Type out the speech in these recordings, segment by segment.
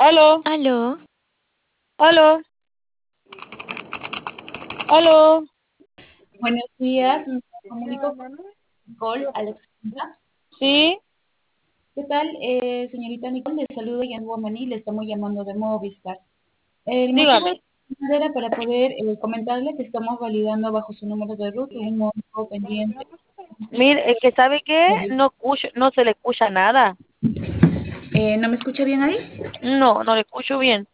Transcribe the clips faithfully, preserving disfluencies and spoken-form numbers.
Aló, Aló, aló, aló. Buenos días, me comunico con Nicole Alexandra. ¿Sí? ¿Qué tal, eh, señorita Nicole? Le saludo Yan Womaní, le estamos llamando de Movistar. El motivo de Dígame. la llamada era para poder eh, comentarle que estamos validando bajo su número de ruta un monto pendiente. Mire, es que ¿sabe qué? No escucho, no se le escucha nada. Eh, ¿no me escucha bien ahí? No, no le escucho bien.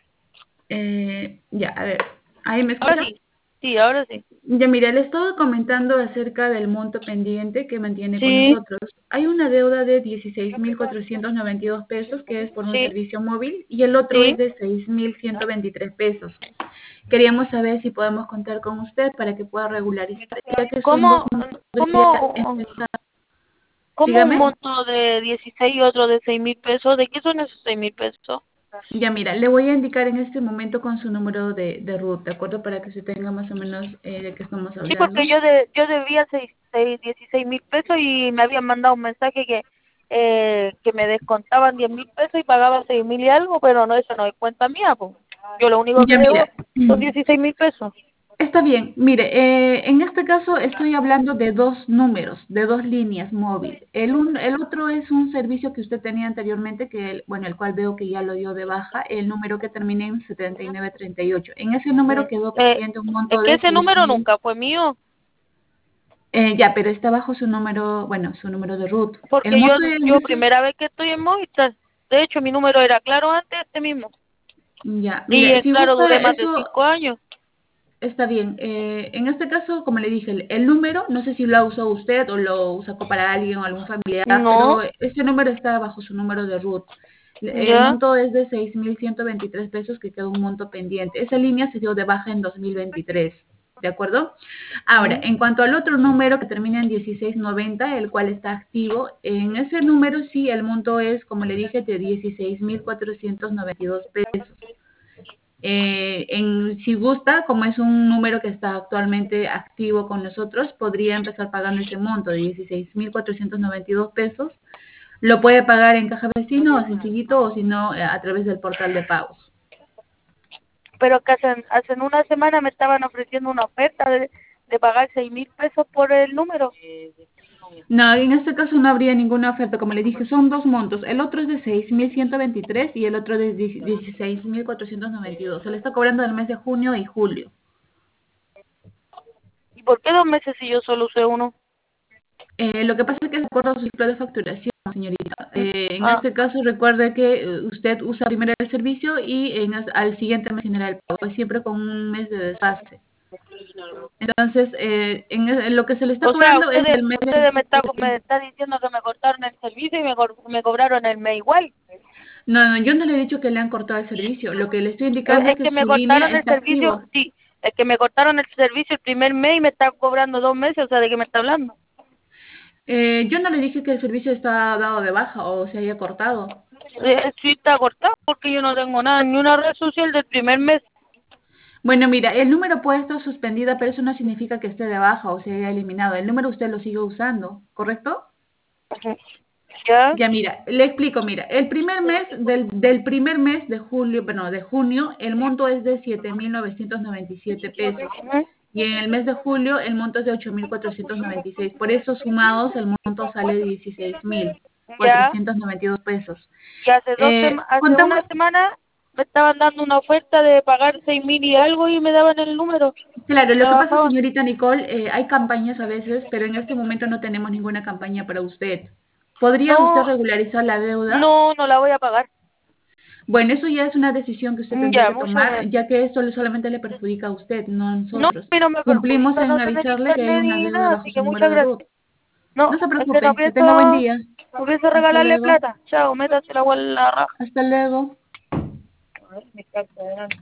Eh, ya, a ver, ¿ahí me Ahora escucha? sí, sí, ahora sí. Ya, mira, le estaba comentando acerca del monto pendiente que mantiene con Sí, nosotros. Hay una deuda de dieciséis mil cuatrocientos noventa y dos pesos que es por un sí, servicio móvil y el otro es sí. de seis mil ciento veintitrés pesos. Queríamos saber si podemos contar con usted para que pueda regularizar, ya que son dos ¿Cómo, montos ya cómo, empezados. cómo un Dígame. monto de dieciséis y otro de seis mil pesos? ¿De qué son esos seis mil pesos? Ya mira, le voy a indicar en este momento con su número de, de RUT, ¿de acuerdo? Para que se tenga más o menos eh, de qué estamos Sí, hablando. porque yo de, yo debía seis, seis, dieciséis mil pesos y me habían mandado un mensaje que eh, que me descontaban diez mil pesos y pagaba seis mil y algo, pero no, eso no es cuenta mía, pues. Yo lo único que Ya debo mira, son dieciséis mil pesos. está bien. Mire, eh, en este caso estoy hablando de dos números, de dos líneas móviles. El, un, el otro es un servicio que usted tenía anteriormente, que el- bueno, el cual veo que ya lo dio de baja, el número que termina en setenta y nueve treinta y ocho. En ese número quedó Eh, pendiente un monto es que de ese seis número mil. nunca fue mío, Eh, ya, pero está bajo su número, bueno, su número de RUT. El porque yo monto en yo ese, primera vez que estoy en Movistar. De hecho, mi número era Claro antes, este mismo. ya, Y mire, en si Claro gusta duré más de eso, cinco años. está bien. Eh, en este caso, como le dije, el, el número, no sé si lo usó usted o lo sacó para alguien o algún familiar, pero No, este número está bajo su número de RUT. El ya. monto es de seis mil ciento veintitrés pesos que queda un monto pendiente. Esa línea se dio de baja en dos mil veintitrés, ¿de acuerdo? Ahora, Mm. en cuanto al otro número que termina en dieciséis noventa, el cual está activo, en ese número sí el monto es, como le dije, de dieciséis mil cuatrocientos noventa y dos pesos. Eh, en, si gusta, como es un número que está actualmente activo con nosotros, podría empezar pagando ese monto de dieciséis mil cuatrocientos noventa y dos pesos. Lo puede pagar en caja vecino o sencillito o si no eh, a través del portal de pagos. Pero que hace, hace una semana me estaban ofreciendo una oferta de, de pagar seis mil pesos por el número. No, en este caso no habría ninguna oferta. Como le dije, son dos montos. El otro es de seis mil ciento veintitrés y el otro de dieciséis mil cuatrocientos noventa y dos. Se le está cobrando el mes de junio y julio. ¿Y por qué dos meses si yo solo usé uno? Eh, lo que pasa es que es de acuerdo a su ciclo de facturación, señorita. Eh, en Ah, este caso, recuerde que eh, usted usa primero el servicio y en, as- al siguiente mes genera el pago, siempre con un mes de desfase. Entonces, eh, en, en lo que se le está o sea, cobrando es ustedes el mes ustedes me está de... me está diciendo que me cortaron el servicio y me, cor- me cobraron el mes igual. No, no, yo no le he dicho que le han cortado el servicio. Lo que le estoy Eh, indicando es Es que que me su línea cortaron el está servicio, activa. sí, es que me cortaron el servicio el primer mes y me está cobrando dos meses, o sea, ¿de qué me está hablando? Eh, yo no le dije que el servicio está dado de baja o se haya cortado. Eh, sí está cortado porque yo no tengo nada, ni una red social del primer mes. Bueno, mira, el número puede estar suspendida, pero eso no significa que esté de baja o se haya eliminado. El número usted lo sigue usando, ¿correcto? ¿Ya? Ya, mira, le explico, mira, el primer mes del, del primer mes de julio, bueno, de junio, el monto es de siete mil novecientos noventa y siete pesos. Ujú. Y en el mes de julio el monto es de ocho mil cuatrocientos noventa y seis. Por eso sumados el monto sale de dieciséis mil Ya. cuatrocientos noventa y dos pesos. Y hace dos Eh, sema- hace contamos, una semana me estaban dando una oferta de pagar seis mil y algo y me daban el número. claro, Me lo que pasa, bajaban. señorita Nicole, eh, hay campañas a veces, pero en este momento no tenemos ninguna campaña para usted. ¿Podría usted No, regularizar la deuda? no, no la voy a pagar. Bueno, eso ya es una decisión que usted tendría Ya, que muchas tomar, gracias. ya que esto le- solamente le perjudica a usted, no a No, nosotros. pero me Cumplimos perjudica en no tener avisarle que hay internet una ni deuda nada, bajo así su que número muchas de RUT. gracias. No, No se es que no preocupe, que tenga buen pienso, día. no pienso Hasta regalarle luego. plata. Chao, métase la agua en la raja. Hasta luego. A ver, me está quedando.